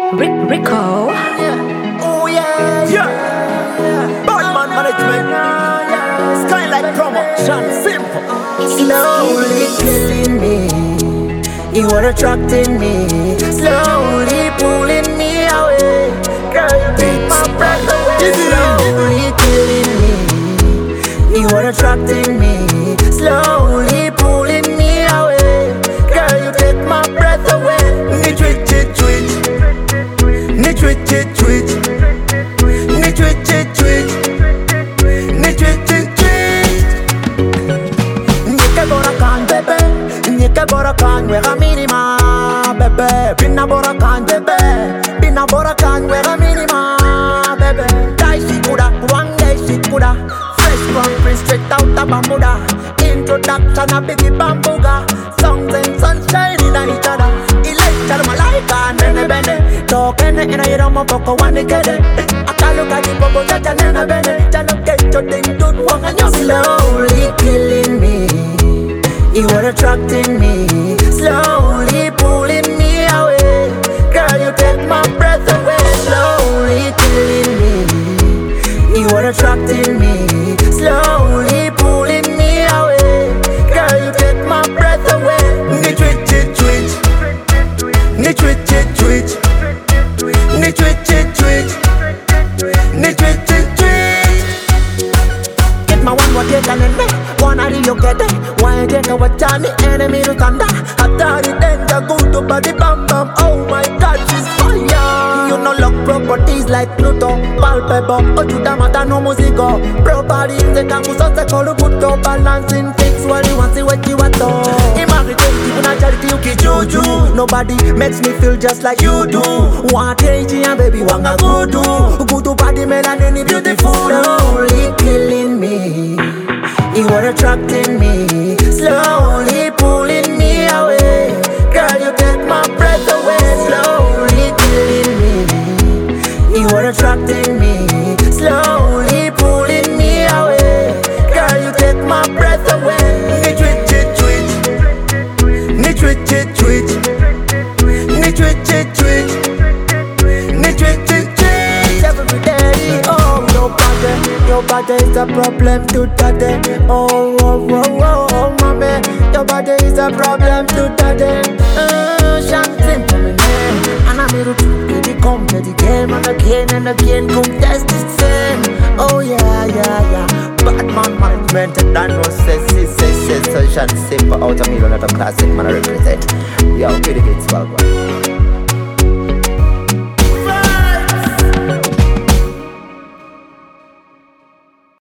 Rico. Yeah. Oh yeah. Yeah. Batman management. Skylight promotion. Simple. Slowly killing me. You are attracting me. Slowly pulling me away. Girl, you take my breath away. Slowly killing me. You are attracting me. Slowly pulling me away. Girl, you take my breath away. Ni twitch it twitch. Ni twitch it twitch. Ni twitch it twitch. Ni twitch it twitch. Nika bora kan bebe. Nika bora kan wega minima bebe. Bina bora kan bebe. Bina bora kan wega minima bebe. Die she coulda, one day she coulda. Fresh from Prince straight out of Bermuda. Introduction a biggie bambuga. Songs and sunshine in each other. Electral malaika nene bene. Talking in a yero mo boko wani kede. Akaluka di bobo jaja nene bene. Jalo kecho ding dud wanga nyo. Slowly killing me. You are attracting me. Slowly pulling me away. Girl, you take my breath away. Slowly killing me. You are attracting me. Slowly pulling me away. Girl, you take my breath away. Ni twitch it twitch. Ni twitch it twitch. Ni twitch it twitch. Ni twitch it twitch. Get my one what you can in me. One of you get it. Why you take a watch on the enemy to thunder? After the danger go to body bam bam. Oh my God, she's fire. You know look properties like Pluto, palpable. Ojudamata no musico. Properties the kanguso se kolu puto. Balancing things while you want to see what you want to. Imagine people not charity you ki juju. Nobody makes me feel just like you do. Want change and baby wanga go do. Go to body melanin beautiful. Slowly killing me. You are attracting me. Slowly pulling me away. Girl, you take my breath away. Slowly killing me. You are attracting me. Slowly pulling me away. Girl, you take my breath away. Ni twitch it twitch. Ni twitch it twitch. Ni twitch it twitch. Ni twitch it twitch. Every day, oh, your body is a problem to today. Oh, oh, oh, oh, oh, mommy, your body is a problem to today. Something for me, man. And I'm here to come to the game and again, come test the same. Oh yeah, yeah, yeah. Batman management and Dan Ross says, session simple out of me, not a classic man I represent. Yo, get it, swag.